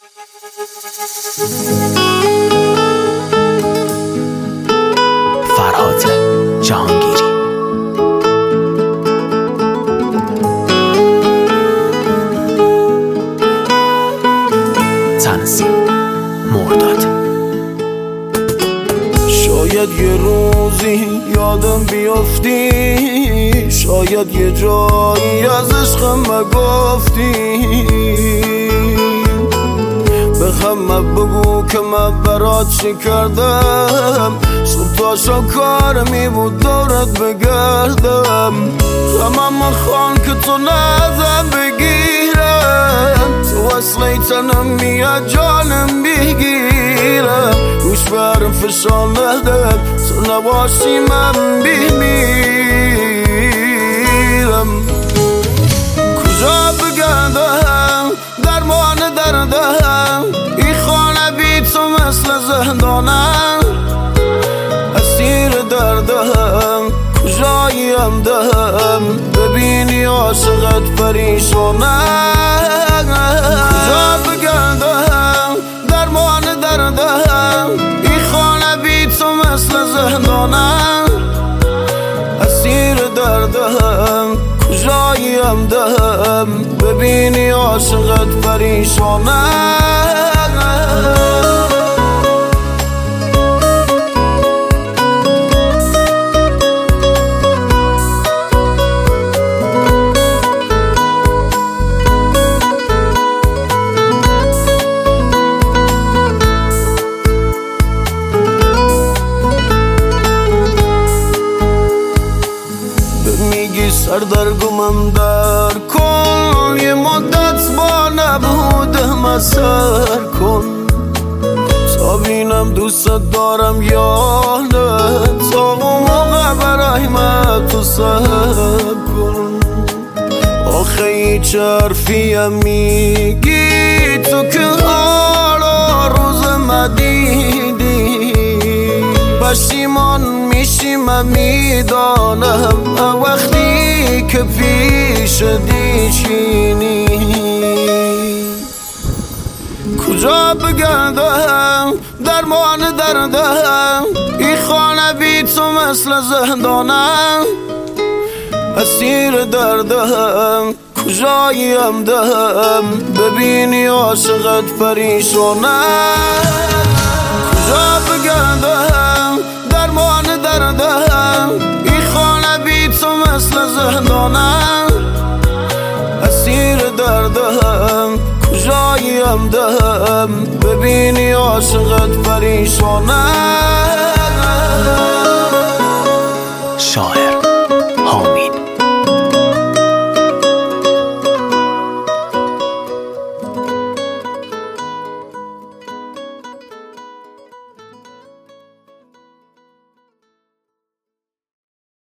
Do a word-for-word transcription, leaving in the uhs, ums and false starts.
فرهاد جهانگیری. تنظیم مرداد. شاید یه روزی یادم بیافتی، شاید یه جایی از عشقم مگفتی، به همه بگو که من برات چی کردم، صبح تا شب کارمی بود دورت بگردم، غمم خان که تو نزم بگیرم، تو اصلی تنم میاد جانم بگیرم، گوش برم فشار ندم، تو نباشی من بمیرم. کجا بگردم درمان دردم، این خانه بی تو مثل زندانم، اسیر دردم کجاییم دهم، ببینی عاشقت پریشانم. کجا بگردم درمان دردم، این خانه بی تو مثل زندانم، اسیر دردم کجاییم دهم، ببینی عاشقت پریشانم. میگی سردرگمم در کن، یه مدت با نبودم سر کن، تا بینم دوست دارم یا نه، تا اون موقع برای من تو صبر کن. آخه هیچ حرفیم میگی تو که حالا روز مدیدی، پشیمان میشی من میدانم، وقتی که پیش دیشینی. کجا بگردم درمان دردم، این خانه بی تو مثل زندانم، اسیر دردم کجاییم دهم، ببینی عاشقت پریشانم. کجا بگردم درمان دردم، این خانه بی تو مثل زندانم، اسیر دردم کجاییم دهم، ببینی عاشقت پریشانم.